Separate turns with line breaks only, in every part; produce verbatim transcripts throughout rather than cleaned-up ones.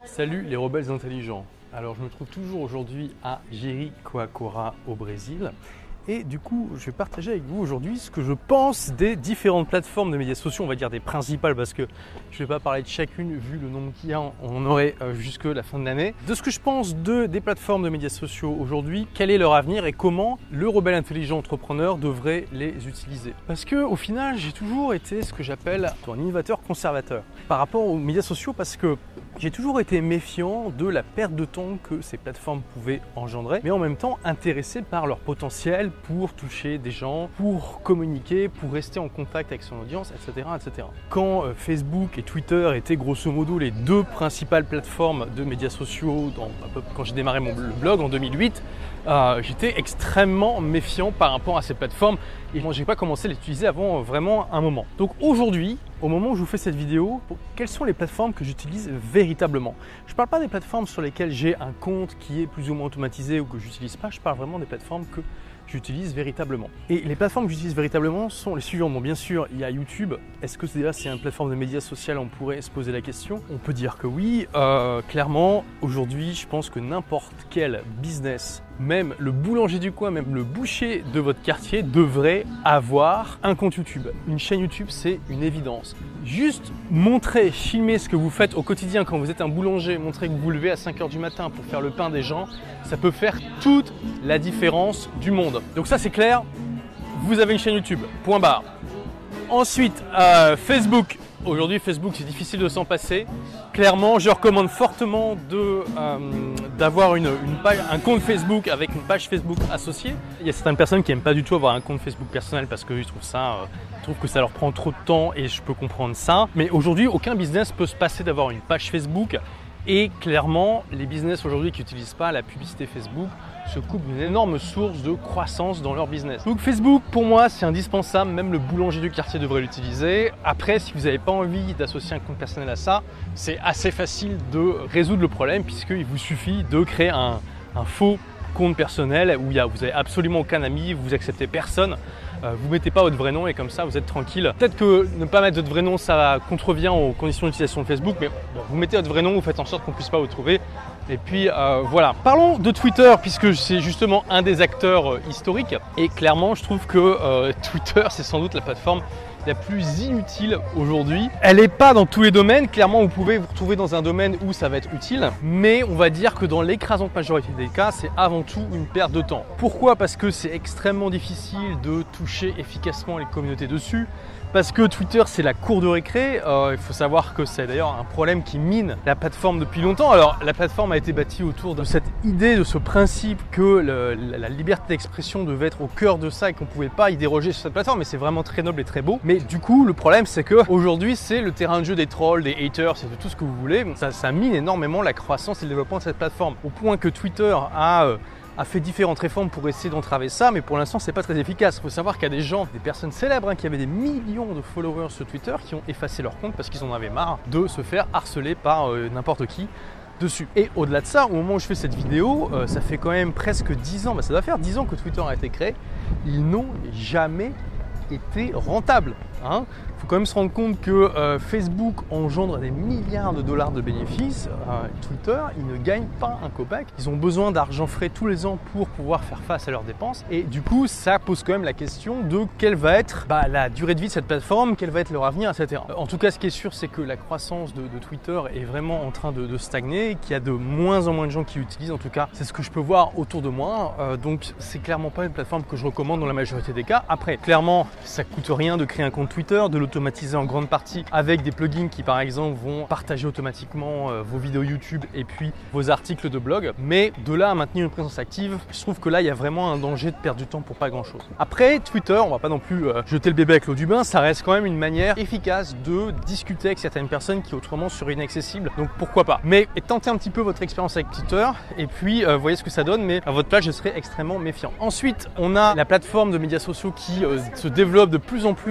Salut les rebelles intelligents. Alors je me trouve toujours aujourd'hui à Jericoacoara au Brésil. Et du coup, je vais partager avec vous aujourd'hui ce que je pense des différentes plateformes de médias sociaux, on va dire des principales parce que je ne vais pas parler de chacune vu le nombre qu'il y a, on en aurait jusque la fin de l'année. De ce que je pense de, des plateformes de médias sociaux aujourd'hui, quel est leur avenir et comment le rebelle intelligent entrepreneur devrait les utiliser. Parce que au final, j'ai toujours été ce que j'appelle un innovateur conservateur par rapport aux médias sociaux parce que j'ai toujours été méfiant de la perte de temps que ces plateformes pouvaient engendrer, mais en même temps intéressé par leur potentiel pour toucher des gens, pour communiquer, pour rester en contact avec son audience, et cetera et cetera. Quand euh, Facebook et Twitter étaient grosso modo les deux principales plateformes de médias sociaux, dans, quand j'ai démarré mon blog en deux mille huit, euh, j'étais extrêmement méfiant par rapport à ces plateformes et moi, je n'ai pas commencé à les utiliser avant euh, vraiment un moment. Donc aujourd'hui, au moment où je vous fais cette vidéo, quelles sont les plateformes que j'utilise véritablement? Je ne parle pas des plateformes sur lesquelles j'ai un compte qui est plus ou moins automatisé ou que je n'utilise pas, je parle vraiment des plateformes que j'utilise véritablement. Et les plateformes que j'utilise véritablement sont les suivantes. Bon, bien sûr, il y a YouTube. Est-ce que déjà c'est une plateforme de médias social? On pourrait se poser la question. On peut dire que oui. Euh, clairement, aujourd'hui, je pense que n'importe quel business, même le boulanger du coin, même le boucher de votre quartier devrait avoir un compte YouTube. Une chaîne YouTube, c'est une évidence. Juste montrer, filmer ce que vous faites au quotidien quand vous êtes un boulanger, montrer que vous vous levez à cinq heures du matin pour faire le pain des gens, ça peut faire toute la différence du monde. Donc ça c'est clair, vous avez une chaîne YouTube, point barre. Ensuite, euh, Facebook. Aujourd'hui, Facebook, c'est difficile de s'en passer. Clairement, je recommande fortement de, euh, d'avoir une, une page, un compte Facebook avec une page Facebook associée. Il y a certaines personnes qui n'aiment pas du tout avoir un compte Facebook personnel parce qu'ils trouvent ça, euh, ils trouvent que ça leur prend trop de temps et je peux comprendre ça. Mais aujourd'hui, aucun business peut se passer d'avoir une page Facebook. Et clairement, les business aujourd'hui qui n'utilisent pas la publicité Facebook se coupent d'une énorme source de croissance dans leur business. Donc Facebook, pour moi, c'est indispensable. Même le boulanger du quartier devrait l'utiliser. Après, si vous n'avez pas envie d'associer un compte personnel à ça, c'est assez facile de résoudre le problème puisqu'il vous suffit de créer un, un faux compte personnel où il y a, vous n'avez absolument aucun ami, vous acceptez personne. Euh, vous ne mettez pas votre vrai nom et comme ça vous êtes tranquille. Peut-être que ne pas mettre votre vrai nom ça contrevient aux conditions d'utilisation de Facebook, mais bon, vous mettez votre vrai nom, vous faites en sorte qu'on ne puisse pas vous trouver. Et puis euh, voilà. Parlons de Twitter puisque c'est justement un des acteurs euh, historiques et clairement je trouve que euh, Twitter c'est sans doute la plateforme la plus inutile aujourd'hui. Elle n'est pas dans tous les domaines, clairement vous pouvez vous retrouver dans un domaine où ça va être utile, mais on va dire que dans l'écrasante majorité des cas, c'est avant tout une perte de temps. Pourquoi? Parce que c'est extrêmement difficile de toucher efficacement les communautés dessus. Parce que Twitter c'est la cour de récré, euh, il faut savoir que c'est d'ailleurs un problème qui mine la plateforme depuis longtemps. Alors la plateforme a été bâtie autour de cette idée, de ce principe que le, la, la liberté d'expression devait être au cœur de ça et qu'on ne pouvait pas y déroger sur cette plateforme, mais c'est vraiment très noble et très beau. Mais du coup le problème c'est que aujourd'hui c'est le terrain de jeu des trolls, des haters, c'est de tout ce que vous voulez. Ça, ça mine énormément la croissance et le développement de cette plateforme, au point que Twitter a... Euh, a fait différentes réformes pour essayer d'entraver ça, mais pour l'instant c'est pas très efficace. Il faut savoir qu'il y a des gens, des personnes célèbres hein, qui avaient des millions de followers sur Twitter qui ont effacé leur compte parce qu'ils en avaient marre de se faire harceler par euh, n'importe qui dessus. Et au-delà de ça, au moment où je fais cette vidéo, euh, ça fait quand même presque dix ans, bah, ça doit faire dix ans que Twitter a été créé, ils n'ont jamais été rentables. Hein. Il faut quand même se rendre compte que euh, Facebook engendre des milliards de dollars de bénéfices. Euh, Twitter, ils ne gagnent pas un copac. Ils ont besoin d'argent frais tous les ans pour pouvoir faire face à leurs dépenses. Et du coup, ça pose quand même la question de quelle va être bah, la durée de vie de cette plateforme, quel va être leur avenir, et cetera. En tout cas, ce qui est sûr, c'est que la croissance de, de Twitter est vraiment en train de, de stagner, qu'il y a de moins en moins de gens qui l'utilisent. En tout cas, c'est ce que je peux voir autour de moi. Euh, donc, c'est clairement pas une plateforme que je recommande dans la majorité des cas. Après, clairement, ça coûte rien de créer un compte Twitter, de l'automatiser en grande partie avec des plugins qui par exemple vont partager automatiquement euh, vos vidéos YouTube et puis vos articles de blog, mais de là à maintenir une présence active, je trouve que là il y a vraiment un danger de perdre du temps pour pas grand chose. Après Twitter, on va pas non plus euh, jeter le bébé avec l'eau du bain, ça reste quand même une manière efficace de discuter avec certaines personnes qui autrement seraient inaccessibles, donc pourquoi pas. Mais tentez un petit peu votre expérience avec Twitter et puis euh, voyez ce que ça donne, mais à votre place je serais extrêmement méfiant. Ensuite on a la plateforme de médias sociaux qui euh, se développe de plus en plus d'année en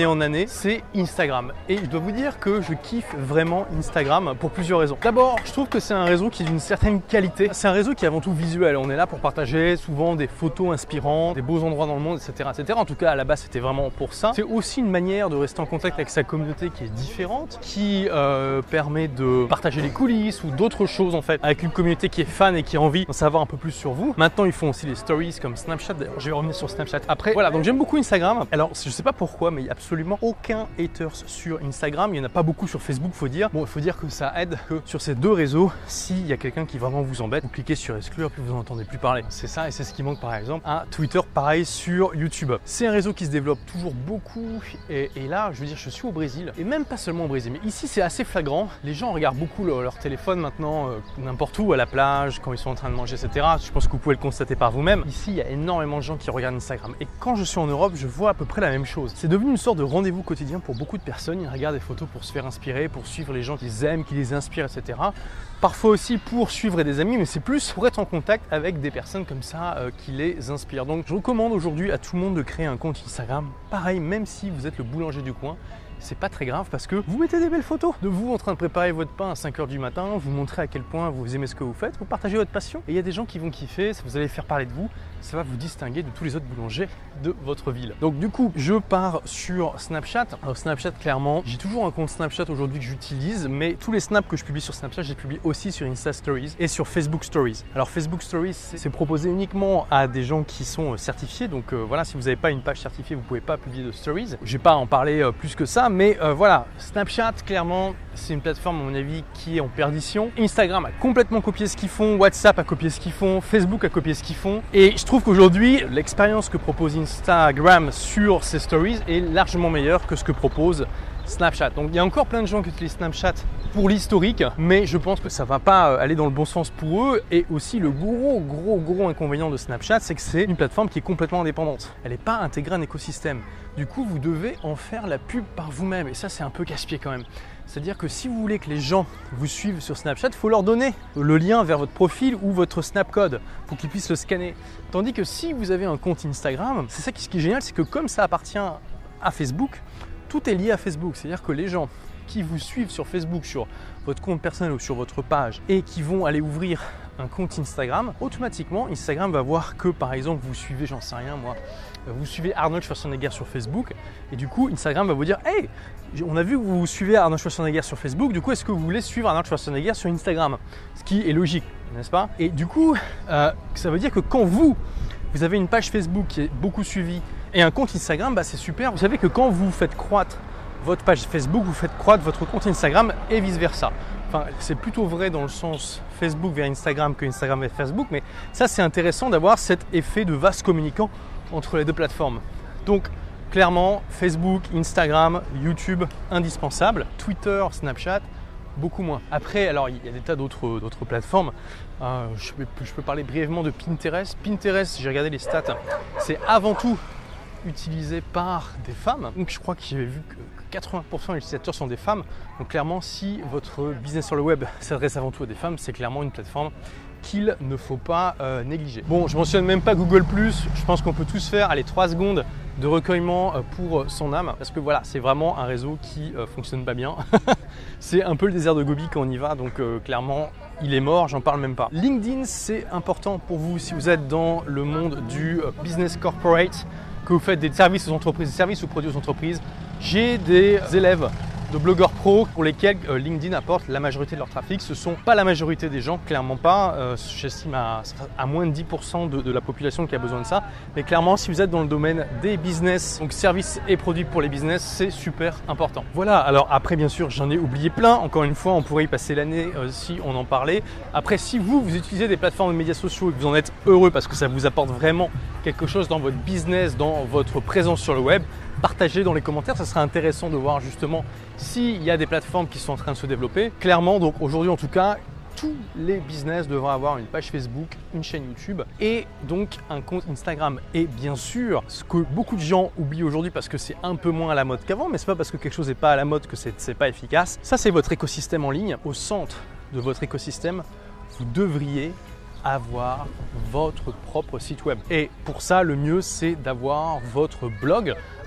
en année, c'est Instagram. Et je dois vous dire que je kiffe vraiment Instagram pour plusieurs raisons. D'abord, je trouve que c'est un réseau qui est d'une certaine qualité. C'est un réseau qui est avant tout visuel. On est là pour partager souvent des photos inspirantes, des beaux endroits dans le monde, et cetera, et cetera. En tout cas, à la base, c'était vraiment pour ça. C'est aussi une manière de rester en contact avec sa communauté qui est différente, qui euh, permet de partager les coulisses ou d'autres choses en fait, avec une communauté qui est fan et qui a envie d'en savoir un peu plus sur vous. Maintenant, ils font aussi les stories comme Snapchat. D'ailleurs, je vais revenir sur Snapchat après. Voilà, donc j'aime beaucoup Instagram. Alors, je sais pas pourquoi, mais il n'y a absolument aucun haters sur Instagram. Il n'y en a pas beaucoup sur Facebook, faut dire. Bon, il faut dire que ça aide que sur ces deux réseaux, s'il y a quelqu'un qui vraiment vous embête, vous cliquez sur exclure, puis vous n'en entendez plus parler. C'est ça et c'est ce qui manque par exemple à Twitter, pareil sur YouTube. C'est un réseau qui se développe toujours beaucoup et, et là, je veux dire, je suis au Brésil et même pas seulement au Brésil, mais ici c'est assez flagrant. Les gens regardent beaucoup leur, leur téléphone maintenant, euh, n'importe où, à la plage, quand ils sont en train de manger, et cetera. Je pense que vous pouvez le constater par vous-même. Ici, il y a énormément de gens qui regardent Instagram et quand je suis en Europe, je vois à peu près la même chose. C'est devenu une sorte de rendez-vous quotidien pour beaucoup de personnes. Ils regardent des photos pour se faire inspirer, pour suivre les gens qu'ils aiment, qui les inspirent, et cetera. Parfois aussi pour suivre des amis, mais c'est plus pour être en contact avec des personnes comme ça euh, qui les inspirent. Donc je recommande aujourd'hui à tout le monde de créer un compte Instagram. Pareil, même si vous êtes le boulanger du coin, c'est pas très grave parce que vous mettez des belles photos de vous en train de préparer votre pain à cinq heures du matin, vous montrez à quel point vous aimez ce que vous faites, vous partagez votre passion et il y a des gens qui vont kiffer, vous allez faire parler de vous, ça va vous distinguer de tous les autres boulangers de votre ville. Donc du coup, je pars sur Snapchat. Alors Snapchat, clairement, j'ai toujours un compte Snapchat aujourd'hui que j'utilise, mais tous les snaps que je publie sur Snapchat, je les publie aussi sur Insta Stories et sur Facebook Stories. Alors Facebook Stories, c'est proposé uniquement à des gens qui sont certifiés, donc euh, voilà, si vous n'avez pas une page certifiée, vous ne pouvez pas publier de Stories. Je ne vais pas en parler euh, plus que ça, mais euh, voilà, Snapchat, clairement, c'est une plateforme, à mon avis, qui est en perdition. Instagram a complètement copié ce qu'ils font, WhatsApp a copié ce qu'ils font, Facebook a copié ce qu'ils font. Et je trouve qu'aujourd'hui, l'expérience que propose Instagram sur ses stories est largement meilleure que ce que propose Snapchat. Donc il y a encore plein de gens qui utilisent Snapchat pour l'historique, mais je pense que ça va pas aller dans le bon sens pour eux. Et aussi le gros, gros, gros inconvénient de Snapchat, c'est que c'est une plateforme qui est complètement indépendante. Elle n'est pas intégrée à un écosystème. Du coup, vous devez en faire la pub par vous-même. Et ça, c'est un peu casse-pied quand même. C'est-à-dire que si vous voulez que les gens vous suivent sur Snapchat, il faut leur donner le lien vers votre profil ou votre Snapcode pour qu'ils puissent le scanner. Tandis que si vous avez un compte Instagram, c'est ça qui est génial, c'est que comme ça appartient à Facebook, tout est lié à Facebook. C'est-à-dire que les gens qui vous suivent sur Facebook, sur votre compte personnel ou sur votre page et qui vont aller ouvrir un compte Instagram, automatiquement Instagram va voir que par exemple vous suivez, j'en sais rien moi, vous suivez Arnold Schwarzenegger sur Facebook et du coup Instagram va vous dire hey, on a vu que vous suivez Arnold Schwarzenegger sur Facebook, du coup est-ce que vous voulez suivre Arnold Schwarzenegger sur Instagram? Ce qui est logique, n'est-ce pas? Et du coup euh, ça veut dire que quand vous vous avez une page Facebook qui est beaucoup suivie et un compte Instagram, bah, c'est super. Vous savez que quand vous faites croître votre page Facebook, vous faites croître votre compte Instagram et vice versa. Enfin, c'est plutôt vrai dans le sens Facebook vers Instagram que Instagram vers Facebook, mais ça c'est intéressant d'avoir cet effet de vase communicant entre les deux plateformes. Donc clairement, Facebook, Instagram, YouTube, indispensable. Twitter, Snapchat, beaucoup moins. Après, alors il y a des tas d'autres d'autres plateformes. Euh, je, peux, je peux parler brièvement de Pinterest. Pinterest, j'ai regardé les stats, c'est avant tout utilisé par des femmes. Donc je crois que j'avais vu que quatre-vingts pour cent des utilisateurs sont des femmes. Donc clairement, si votre business sur le web s'adresse avant tout à des femmes, c'est clairement une plateforme qu'il ne faut pas euh, négliger. Bon, je mentionne même pas Google plus, je pense qu'on peut tous faire allez, trois secondes de recueillement pour son âme, parce que voilà, c'est vraiment un réseau qui euh, fonctionne pas bien. C'est un peu le désert de Gobi quand on y va, donc euh, clairement, il est mort, j'en parle même pas. LinkedIn, c'est important pour vous si vous êtes dans le monde du euh, business corporate, que vous faites des services aux entreprises, des services ou produits aux entreprises. J'ai des élèves de blogueurs pro pour lesquels euh, LinkedIn apporte la majorité de leur trafic. Ce ne sont pas la majorité des gens, clairement pas. Euh, J'estime à, à moins de dix pour cent de, de la population qui a besoin de ça. Mais clairement, si vous êtes dans le domaine des business, donc services et produits pour les business, c'est super important. Voilà, alors après bien sûr, j'en ai oublié plein. Encore une fois, on pourrait y passer l'année euh, si on en parlait. Après, si vous, vous utilisez des plateformes de médias sociaux et que vous en êtes heureux parce que ça vous apporte vraiment quelque chose dans votre business, dans votre présence sur le web, partagez dans les commentaires, ça serait intéressant de voir justement s'il y a des plateformes qui sont en train de se développer. Clairement, donc aujourd'hui en tout cas, tous les business devraient avoir une page Facebook, une chaîne YouTube et donc un compte Instagram. Et bien sûr, ce que beaucoup de gens oublient aujourd'hui parce que c'est un peu moins à la mode qu'avant, mais c'est pas parce que quelque chose n'est pas à la mode que c'est pas efficace. Ça, c'est votre écosystème en ligne. Au centre de votre écosystème, vous devriez avoir votre propre site web. Et pour ça, le mieux, c'est d'avoir votre blog.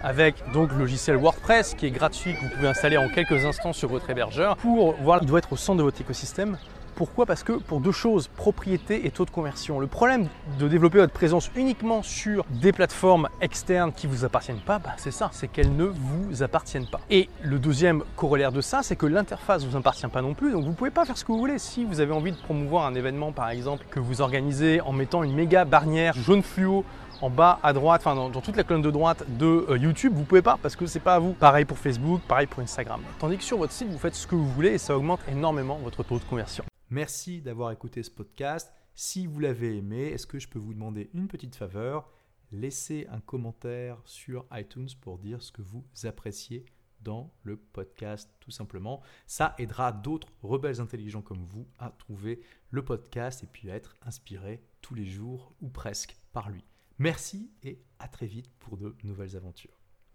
avec donc le logiciel WordPress qui est gratuit, que vous pouvez installer en quelques instants sur votre hébergeur pour voir, il doit être au centre de votre écosystème. Pourquoi ? Parce que pour deux choses, propriété et taux de conversion. Le problème de développer votre présence uniquement sur des plateformes externes qui ne vous appartiennent pas, bah c'est ça, c'est qu'elles ne vous appartiennent pas. Et le deuxième corollaire de ça, c'est que l'interface ne vous appartient pas non plus, donc vous ne pouvez pas faire ce que vous voulez. Si vous avez envie de promouvoir un événement par exemple que vous organisez en mettant une méga barrière jaune fluo en bas à droite, enfin dans, dans toute la colonne de droite de euh, YouTube, vous ne pouvez pas parce que c'est pas à vous. Pareil pour Facebook, pareil pour Instagram. Tandis que sur votre site, vous faites ce que vous voulez et ça augmente énormément votre taux de conversion.
Merci d'avoir écouté ce podcast. Si vous l'avez aimé, est-ce que je peux vous demander une petite faveur ? Laissez un commentaire sur iTunes pour dire ce que vous appréciez dans le podcast, tout simplement. Ça aidera d'autres rebelles intelligents comme vous à trouver le podcast et puis à être inspirés tous les jours ou presque par lui. Merci et à très vite pour de nouvelles aventures.